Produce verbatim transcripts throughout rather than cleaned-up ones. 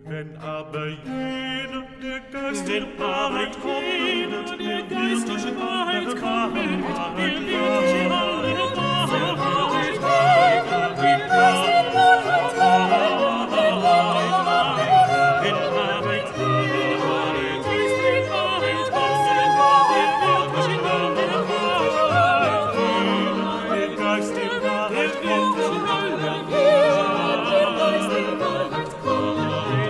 Wenn aber jener der Geist Wenn der Wahrheit jener kommt, der Geist der Wahrheit kommt, der wird Wahrheit in alle Wahrheit Wahrheit leiten. Der Geist der Wahrheit kommt, der Wahrheit leiten. Wenn aber jener der Geist der Wahrheit kommt, der wird in alle Wahrheit leiten. Der Geist der Wahrheit Der kommt, wird in alle Wahrheit leiten. Der Geist der Wahrheit kommt,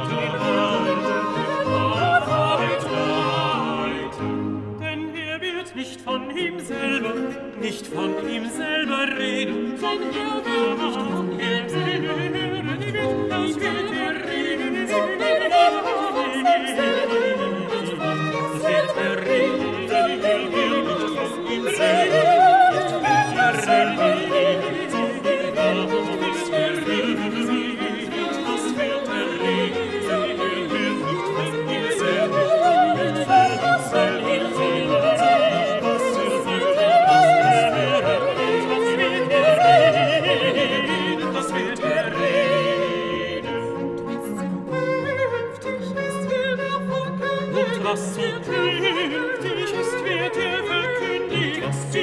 denn er wird nicht von ihm selber, nicht von ihm selber reden, denn er wird nicht von ihm selber reden, das wird er reden, sondern er wird selber reden, das wird er reden, denn er wird nicht von ihm selber, nicht wird er selber reden, sondern er wird er reden, das wird er reden, denn er wird nicht von ihm selber, nicht von ihm selber reden, was er wird, das wird er reden, und was so künftig ist, wird er verkündigen, was